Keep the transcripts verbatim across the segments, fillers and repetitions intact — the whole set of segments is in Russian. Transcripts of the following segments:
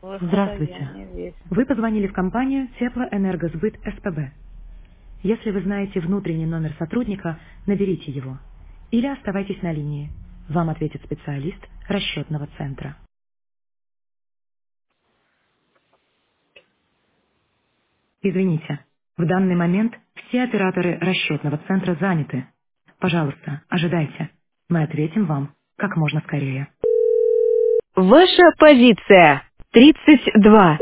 Здравствуйте. Вы позвонили в компанию Теплоэнергосбыт СПБ. Если вы знаете внутренний номер сотрудника, наберите его. Или оставайтесь на линии. Вам ответит специалист расчетного центра. Извините, в данный момент все операторы расчетного центра заняты. Пожалуйста, ожидайте. Мы ответим вам как можно скорее. Ваша позиция тридцать два.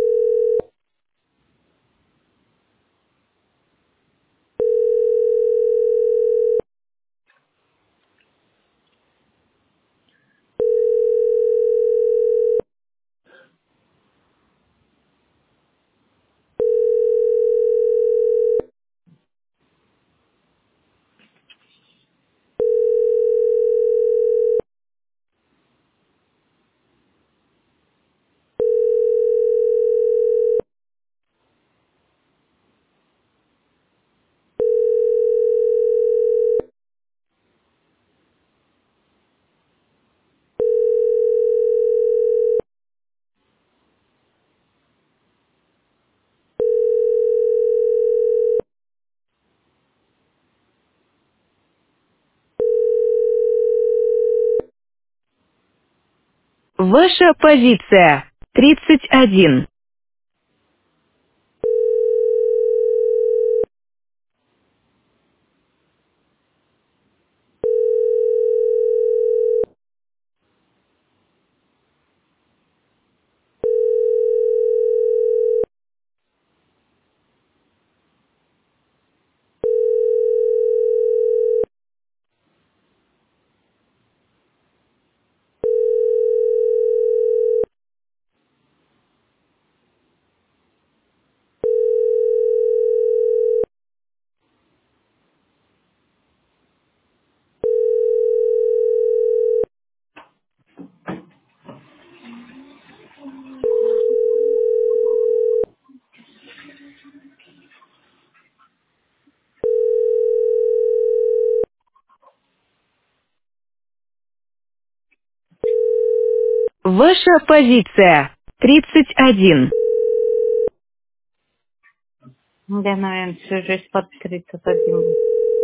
Ваша позиция тридцать один. Ваша позиция тридцать один. Я, наверное, всю жизнь под тридцать один.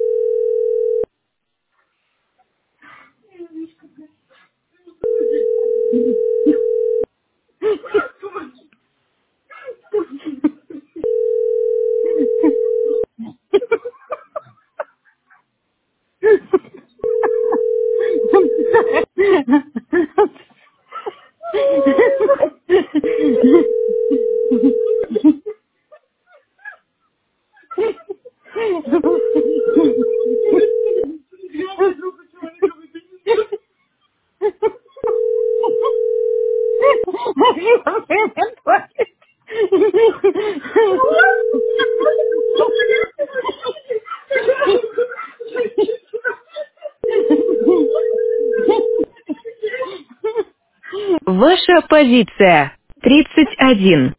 Ваша позиция тридцать один.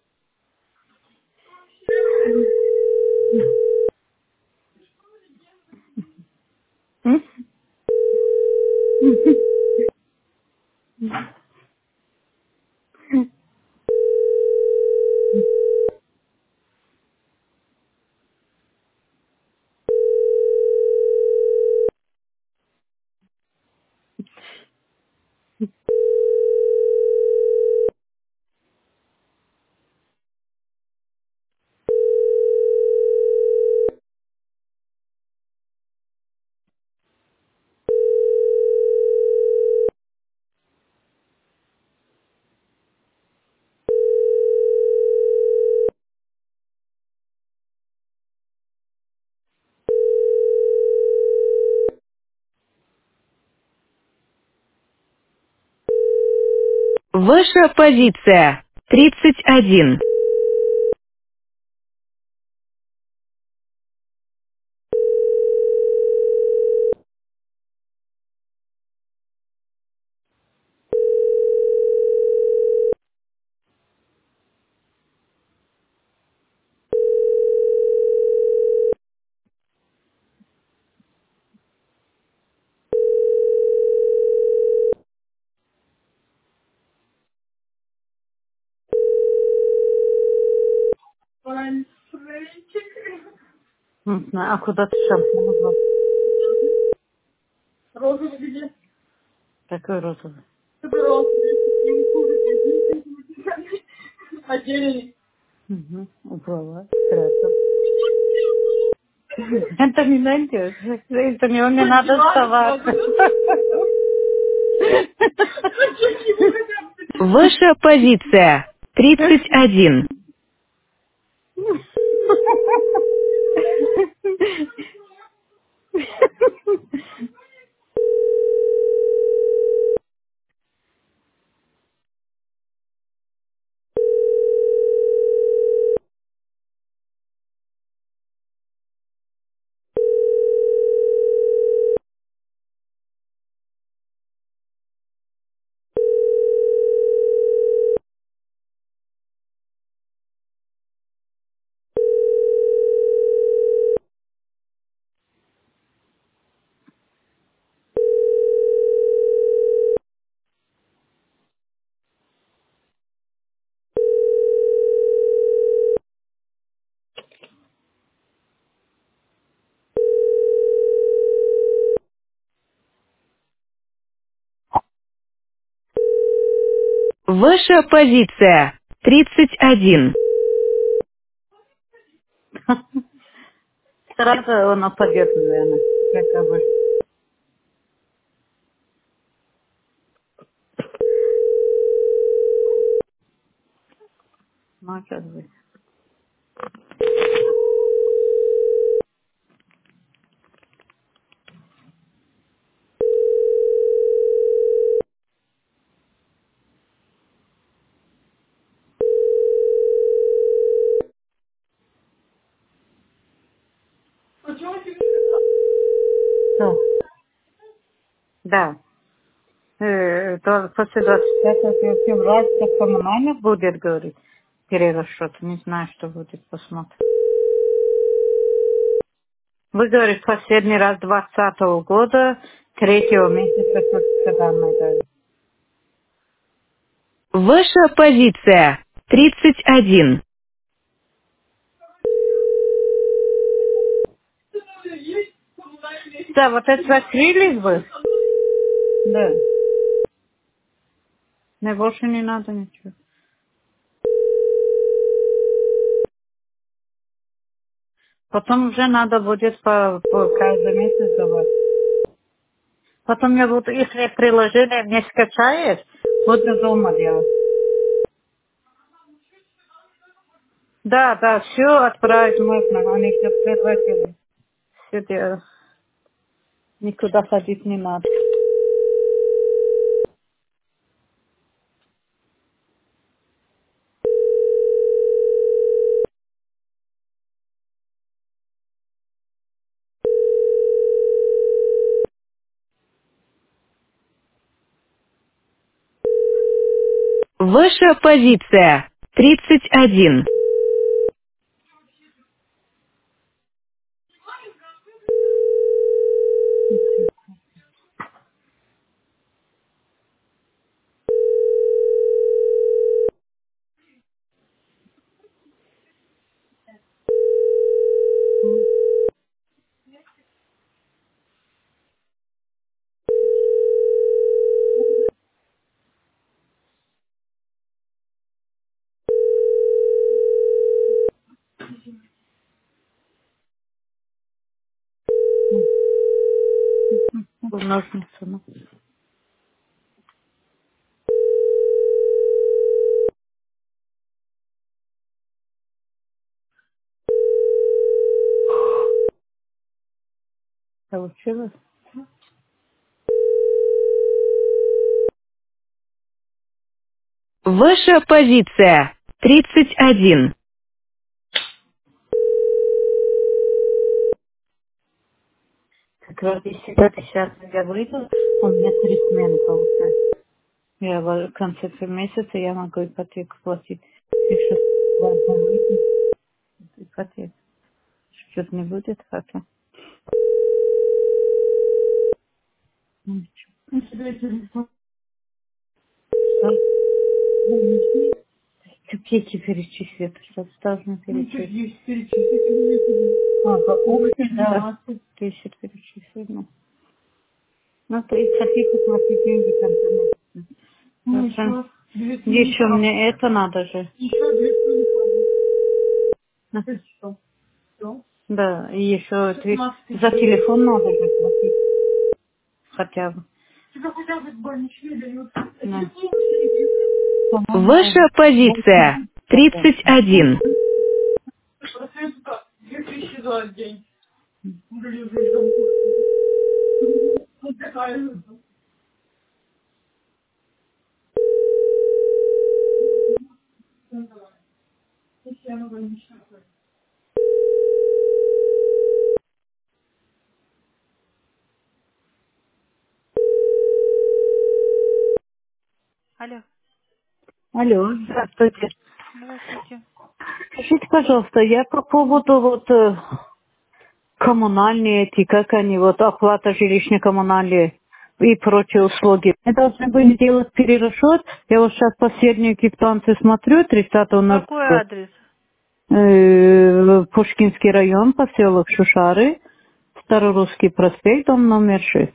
Ваша позиция тридцать один. Не знаю, а куда ты шампунь? Такой розовый. Угу. Убрала. Спрятала. Это не найдешь. Это не мне надо вставать. Ваша позиция тридцать один. Ваша позиция тридцать один. Сразу он упадет, наверное. Как бы. Может быть. Что? Да. Э, то после двадцать пятого февраля так по-нормально будет, говорит, перерасчет. Не знаю, что будет, посмотрим. Вы, говорите, последний раз двадцатого года, третьего месяца, как когда мы говорим. Ваша позиция тридцать один. Да, вот это закрылись бы. Да. Мне больше не надо ничего. Потом уже надо будет по, по каждый месяц давать. Потом я буду, если приложение мне скачает, буду дома делать. Да, да, все отправить можно, они все предварительно. Все делают. Никуда ходить не надо. Ваша позиция тридцать один. Ножницы, ну. Получилось? Ваша позиция тридцать один. Как раз если это сейчас я выйду, у меня три смены получается. Я в конце месяца я могу ипотеку платить. Если ладно выйду, ипотеку. Что-то не будет, хотя. Ничего. Что? Пети перечислят, сейчас должны перечислить. Ага, ух ты, да. Тысяч перечислить, ну. Ну, то есть хотите платить деньги в конце месяца. Хорошо. Еще мне это надо же. Да. Да, и еще три- за телефон надо же платить хотя бы. Да. Ваша По-моему, позиция больше тридцать процентов. один. Алло, Алло, здравствуйте. здравствуйте. Скажите, пожалуйста, я по поводу вот э, коммунальные эти, как они, вот оплата жилищно-коммунальные и прочие услуги. Мы должны были делать перерасчет. Я вот сейчас последнюю квитанцию смотрю, тридцатого ноль Какой первого. адрес? Э, Пушкинский район, поселок Шушары, Старорусский проспект, дом номер шесть.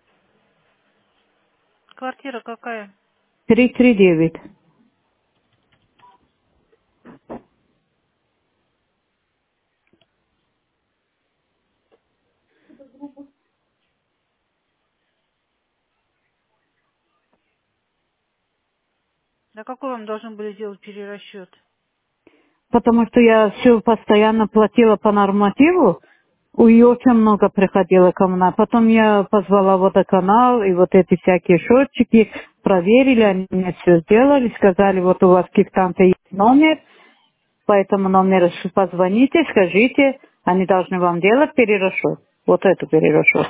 Квартира какая? три три девять. Да какой вам должны были сделать перерасчет? Потому что я все постоянно платила по нормативу, и очень много приходило коммунал. Потом я позвала водоканал, и вот эти всякие счетчики проверили, они мне все сделали, сказали, вот у вас в квитанции есть номер, по этому номеру позвоните, скажите, они должны вам делать перерасчет. Вот эту перерасчет.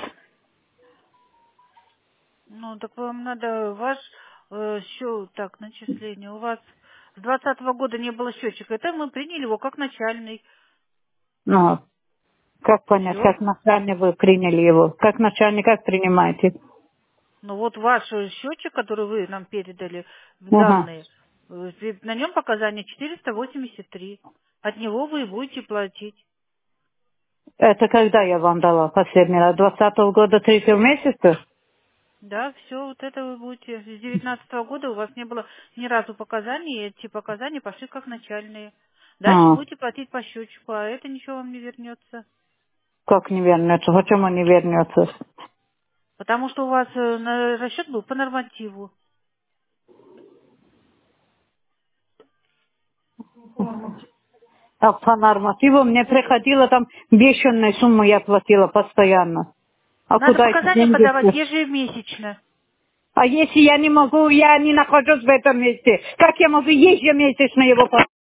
Ну, так вам надо ваш э, счет, так, начисление. У вас с двадцатого года не было счетчика. Это мы приняли его как начальный. Ну, как понять, Все. как начальник вы приняли его? Как начальник, как принимаете? Ну вот ваш э, счетчик, который вы нам передали в Ага. данные, э, на нем показания четыреста восемьдесят три. От него вы и будете платить. Это когда я вам дала последний раз? Двадцатого года, третьего месяца? Да, все, вот это вы будете. С девятнадцатого года у вас не было ни разу показаний, и эти показания пошли как начальные. Дальше А, будете платить по счетчику, а это ничего вам не вернется. как не вернется? Почему не вернется? Потому что у вас э, на- расчет был по нормативу. А по нормативу мне приходило там бешеную сумму я платила постоянно. А Надо куда эти показания деньги? подавать ежемесячно. А если я не могу, я не нахожусь в этом месте, как я могу ежемесячно его платить?